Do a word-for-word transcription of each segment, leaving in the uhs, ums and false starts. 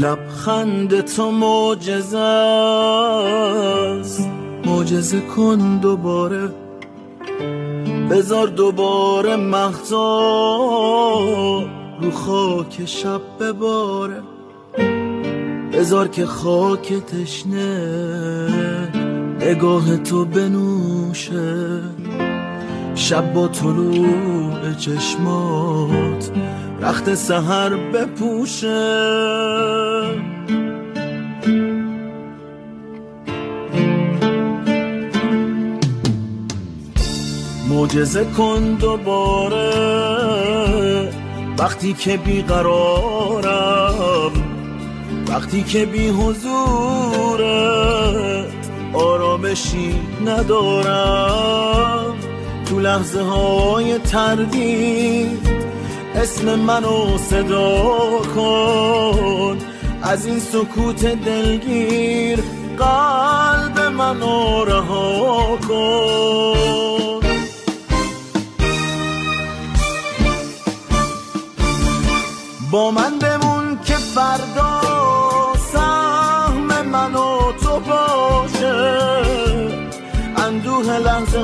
لبخند تو معجزه است، معجزه کن دوباره، بذار دوباره مهتاب رو خاک شب بباره، بذار که خاک تشنه نگاه تو بنوشه، شب با طلوع چشمات رخت سحر بپوشه. معجزه کن دوباره وقتی که بیقرارم، وقتی که بی حضورت آرامشی ندارم، تو لحظه های تردید اسم منو صدا کن، از این سکوت دلگیر قلب منو رها کن. با من بمون که فردا سهم من و تو باشه، اندوه لحظه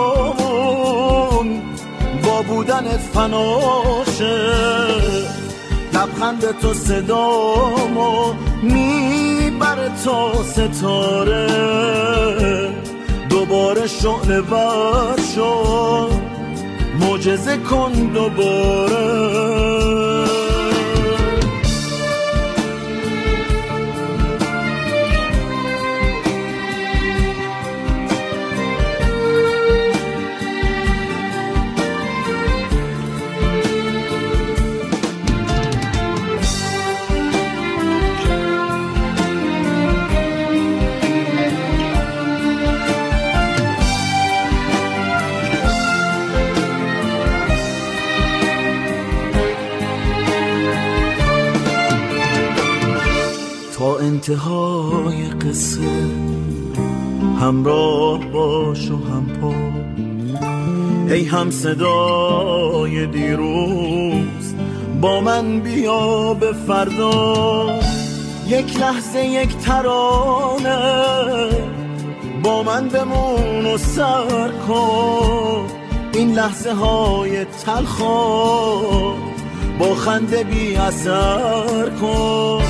هامون با بودنت فناشه، لبخند تو صدامو میبره تا ستاره، دوباره شعله ور شو، معجزه کن دوباره. تا انتهای قصه همراه باش و هم پا، ای هم صدای دیروز با من بیا به فردا، یک لحظه یک ترانه با من بمون و سر کن، این لحظه های تلخا با خنده بی اثر کن.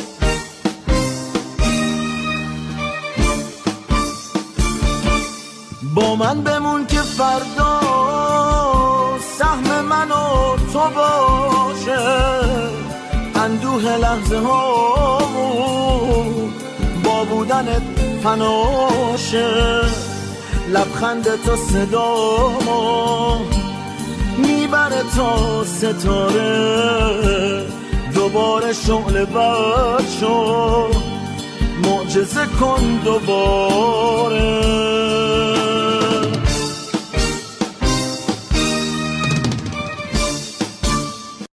با من بمون که فردا سهم من و تو باشه، اندوه لحظه ها با بودنت فناشه، لبخند تو صدامو میبره تا ستاره، دوباره شعله ور شو، معجزه کن دوباره.